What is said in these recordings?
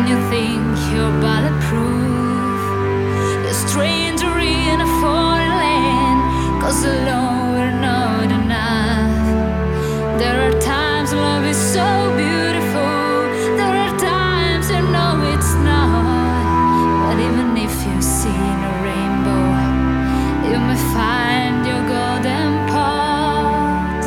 you think you're bulletproof, a stranger in a foreign land, 'cause alone we're not enough. There are times love is so beautiful, there are times you know it's not. But even if you see no rainbow, you may find your golden pot.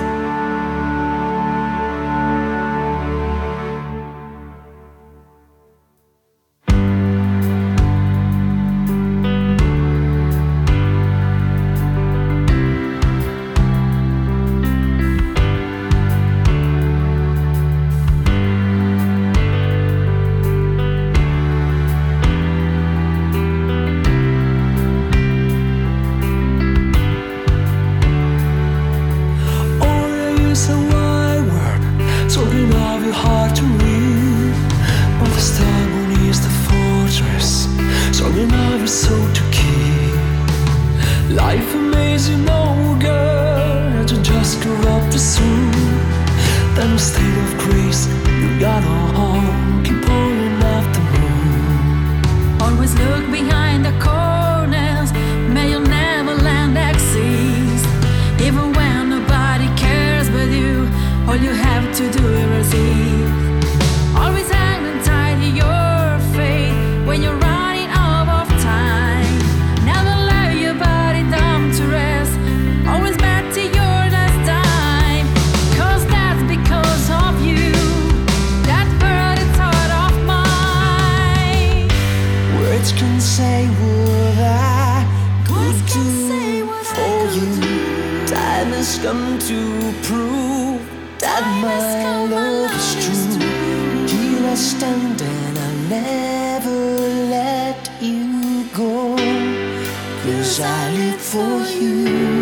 Hard to read, but the stubborn is the fortress, strong enough is so to keep. Life amazing, no girl, to just corrupt the soul. Then a state of grace, you gotta keep pulling up the moon. Always look behind the corners, may you never land exist. Even when nobody cares but you, all you have to do is receive. Always hang on tight to your faith when you're running out of time. Never let your body down to rest, always bet to your last time. 'Cause that's because of you, that bird is heart of mine. Words can say what I could do for you. Time has come to prove that my love is true. Here I stand and I'll never let you go, 'cause I live for you.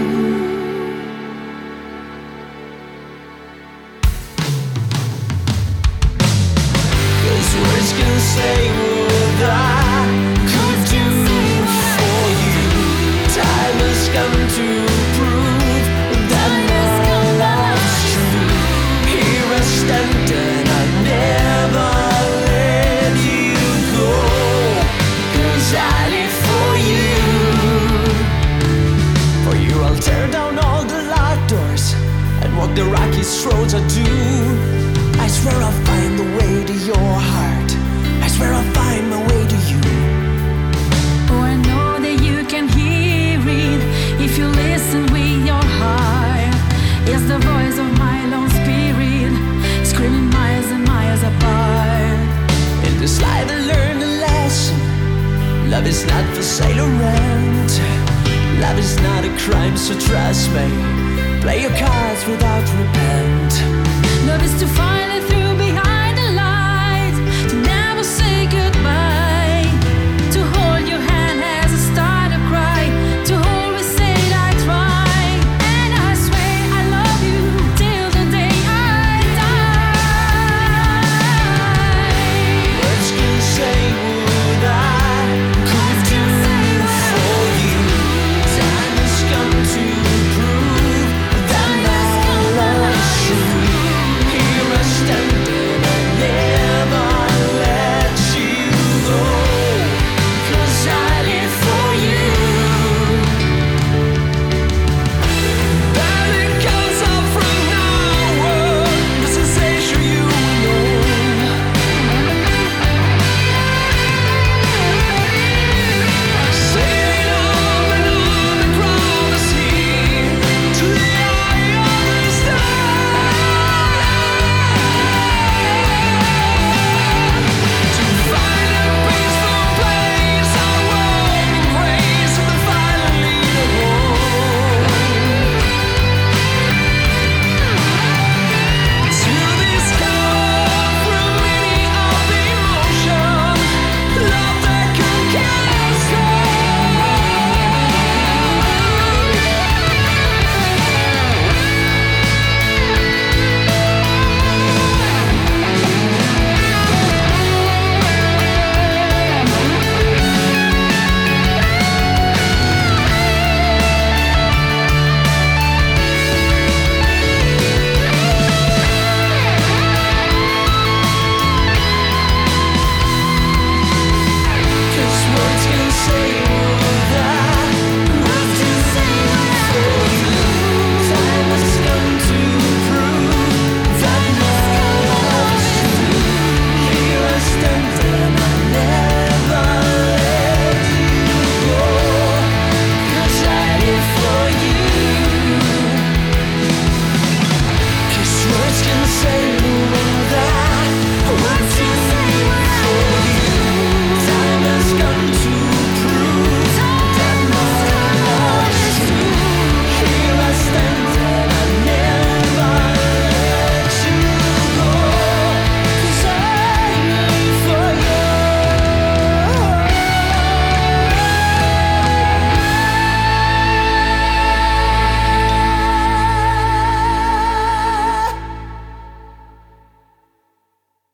Words can say what I could do for you. Time has come to prove that my love's true. Here I stand and I never let you go, 'cause I live for you. For you I'll tear down all the locked doors and walk the rockiest roads I do. I swear I'll find the way to your heart, I swear I'll find my way to you. Oh, I know that you can hear it if you listen with your heart. It's the voice of my lone spirit, screaming miles and miles apart. In this life I learned a lesson. Love is not for sale or rent. Love is not a crime, so trust me. Play your cards without repent. Love is to find it